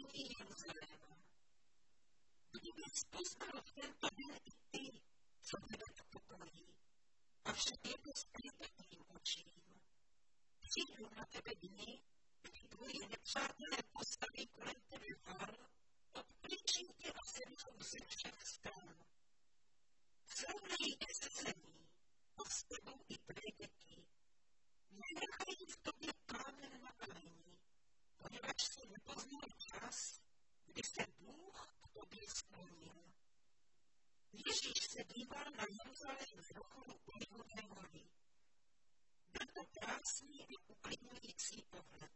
zjevení Jeruzaléma. Kdyby poznal v tento den i ty, co vede k pokoji, avšak je to skryto tvým očím. Přijdou na tebe dny, kdy tvoji nepřátelé postaví kolem tebe val, obklíčí tě a semřou ze všech stran. Srovnají tě se zemí, a s tebou i tvé děti. Nenechají v tobě kámen na kameni, poněvadž jsi nepoznal čas, kdy se Bůh k tobě sklonil. Ježíš se díval na Jeruzalém z vrcholu Olivové hory. Byl to krásný a uklidňující pohled.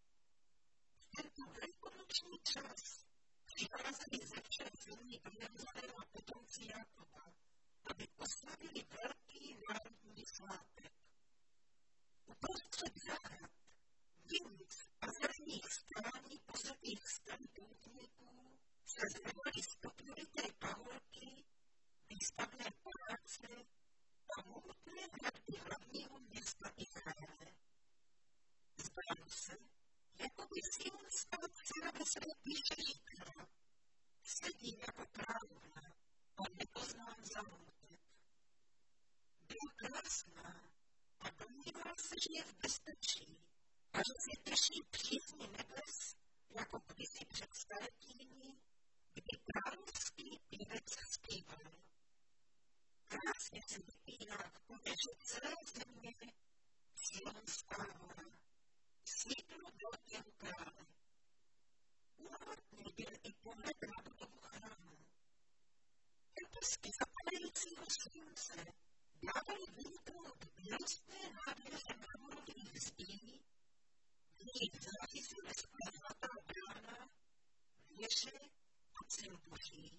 V tento velikonoční čas přicházeli ze všech zemí do Jeruzaléma potomci Jakoba, aby oslavili velký národní svátek. Uprostřed zahrad, vinic a zelených sklání posetých stan poutníků se zvedaly stopňovité paholky, výstavné paláce a mohutné hradby hlavního města Izraele. Zdálo se, jako by sionská dcera ve své píše říkala: sedím jako královna a nepoznám zámutek. Byla krásná a domnívala se, že je v bezpečí a že se těší přízni nebes, jako kdysi před staletími, kdy královský pěvec zpíval. Krásně se vypíná k pověže celé země Sionská hora, sídlo velkého krále. Úhledný byl i pohled na budovu chrámu. Kapesky zapadajícího slunce dávaly vyniknout bělostné nádheře mramorových zdí, v nich závisí lesklá zlatá brána, věže a cíl boží.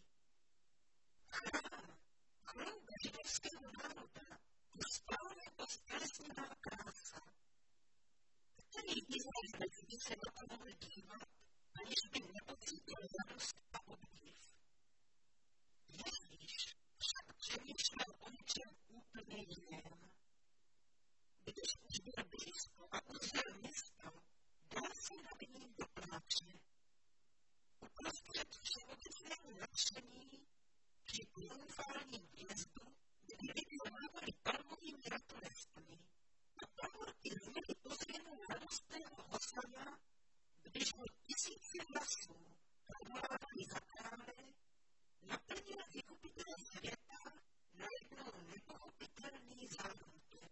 Chrám, chlouba židovského národa, je stále ostělesněná krása. Který Izraelec by se na to mohl dívat, aniž by nepocítil radost a obdiv. Ježíš však přemýšlel o něčem úplně jiném. Když už byl blízko a uzřel město, dal se nad ním do pláče. Uprostřed všeobecného nadšení při triumfálním vjezdu, kdy lidé mávali palmovými ratolestmi a pavorky zněly ozvěnou radostného hosana, když mu tisíce hlasů odvolávali za krále, naplnil vykupitel světa najednou nepochopitelný zárodek.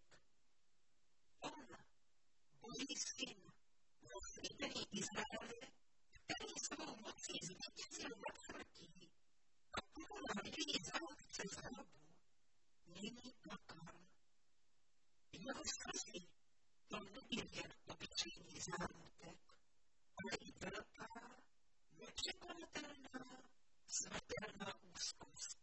On, Boží syn, rozsvítený Izraele, který svou mocí zvítězil nad smrtí a povolal její zárodce z hrobu, nyní plakal. Jeho slzy to nebyl jen obyčejný zárodek, ale i velká, nepřekonatelná, smrtelná úzkost.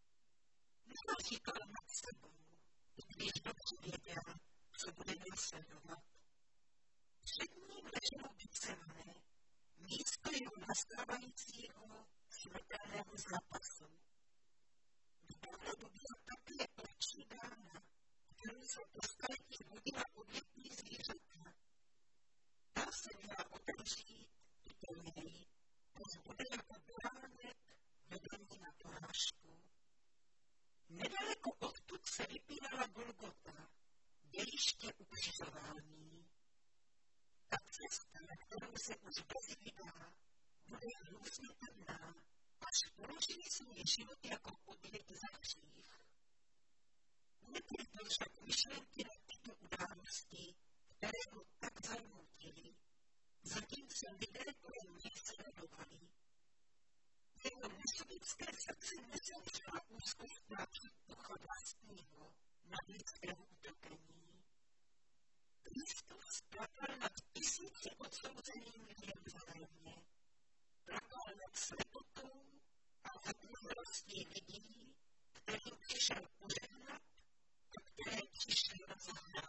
Nezaříkal nad sebou, i když dobře věděl, co bude následovat. Před ním leželo Getsemane, místo jeho nastávajícího smrtelného zápasu. V pohledu byla také ovčí brána, kterou se po staletí vodila obětní zvířata. Ta se měla otevřít i po něj, až bude jako beránek vedený na porážku. Nedaleko odtud se vypínala Golgota, dějiště ukřižování. Ta cesta, na kterou se už brzy vydá, bude hrůzně temná, až položí svůj život jako oběť za hřích. Nepřijdou však myšlenky na tyto události, které ho tak zarmoutily, zatímco lidé kolem něj sledovali. Jeho nesovětské srdce nezemřela úzkostná předtucha vlastního na lidského utopení. Kristus plakal nad tisíci odsouzenými v Jeruzalémě. Plakal nad slepotou a nad nehrostí lidí, kterým přišel požehnat a které přišel zahrát.